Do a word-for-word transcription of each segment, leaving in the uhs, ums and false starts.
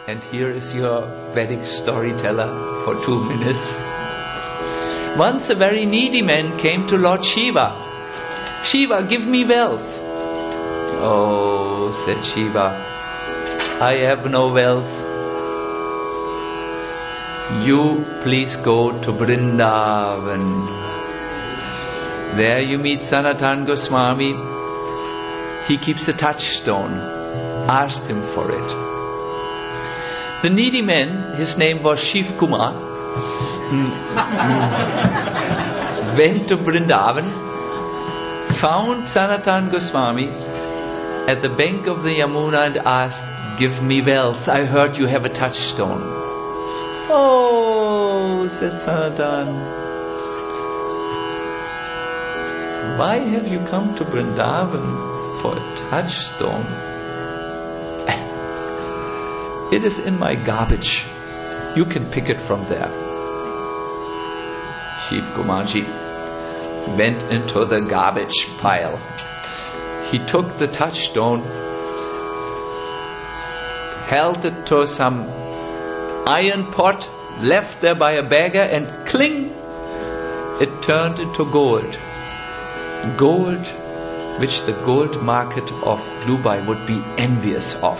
And here is your Vedic storyteller for two minutes. Once a very needy man came to Lord Shiva. Shiva, give me wealth. Oh, said Shiva, I have no wealth. You please go to Vrindavan. There you meet Sanatana Goswami. He keeps a touchstone. Ask him for it. The needy man, his name was Shiv Kumar, went to Vrindavan, found Sanatana Goswami at the bank of the Yamuna and asked, give me wealth. I heard you have a touchstone. Oh, said Sanatana. Why have you come to Vrindavan for a touchstone? It is in my garbage. You can pick it from there. Shiv Kumarji went into the garbage pile. He took the touchstone, held it to some iron pot left there by a beggar, and cling, it turned into gold. Gold which the gold market of Dubai would be envious of.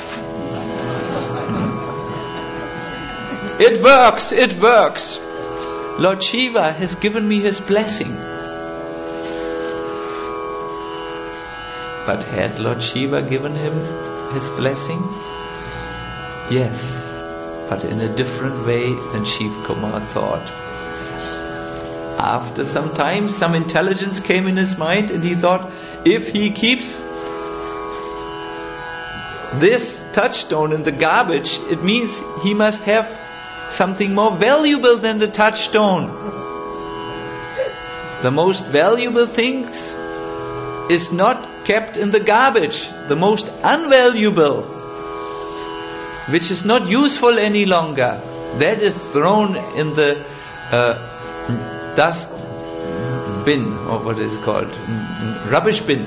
It works, it works. Lord Shiva has given me his blessing. But had Lord Shiva given him his blessing? Yes, but in a different way than Shiv Kumar thought. After some time, some intelligence came in his mind, and he thought, if he keeps this touchstone in the garbage, it means he must have something more valuable than the touchstone. The most valuable things is not kept in the garbage. The most unvaluable, which is not useful any longer, that is thrown in the uh, dust bin, or what is it called, rubbish bin.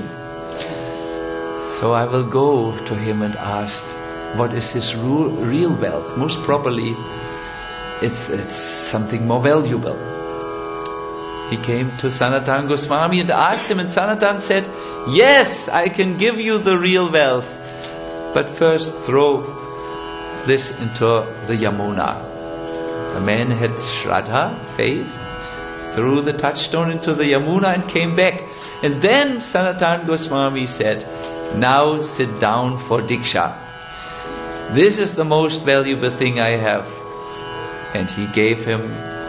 So I will go to him and ask, what is his real wealth? Most probably it's, it's something more valuable. He came to Sanatana Goswami and asked him, and Sanatana said, yes, I can give you the real wealth, but first throw this into the Yamuna. The man had Shraddha, faith, threw the touchstone into the Yamuna and came back. And then Sanatana Goswami said, now sit down for Diksha. This is the most valuable thing I have. And he gave him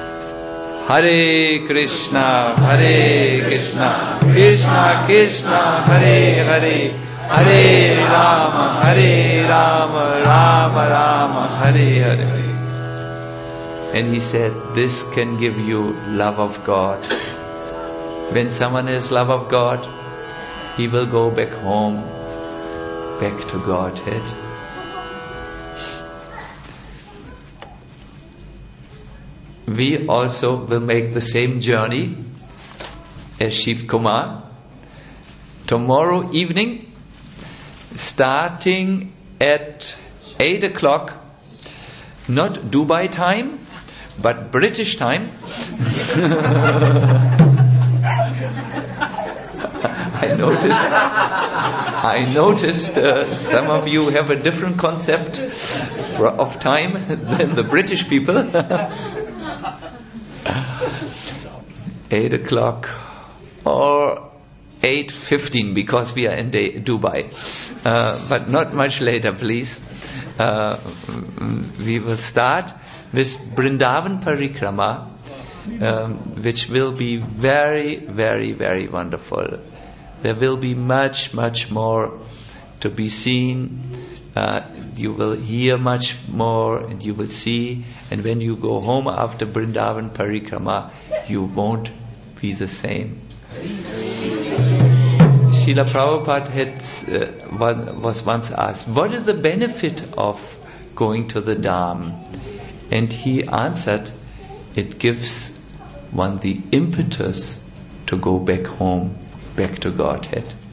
Hare Krishna, Hare Krishna, Krishna Krishna, Hare Hare, Hare Rama, Hare Rama, Rama Rama, Hare Hare. And he said, this can give you love of God. When someone has love of God, he will go back home, back to Godhead. We also will make the same journey as Shiv Kumar. Tomorrow evening, starting at eight o'clock, not Dubai time, but British time. I noticed, I noticed uh, some of you have a different concept for, of time than the British people. Eight o'clock or eight fifteen, because we are in the Dubai, uh, but not much later, please. Uh, we will start with Vrindavan Parikrama, um, which will be very, very, very wonderful. There will be much, much more to be seen. Uh, you will hear much more, and you will see. And when you go home after Vrindavan Parikrama, you won't be the same. Srila Prabhupada had, uh, was once asked, what is the benefit of going to the Dham? And he answered, it gives one the impetus to go back home, back to Godhead.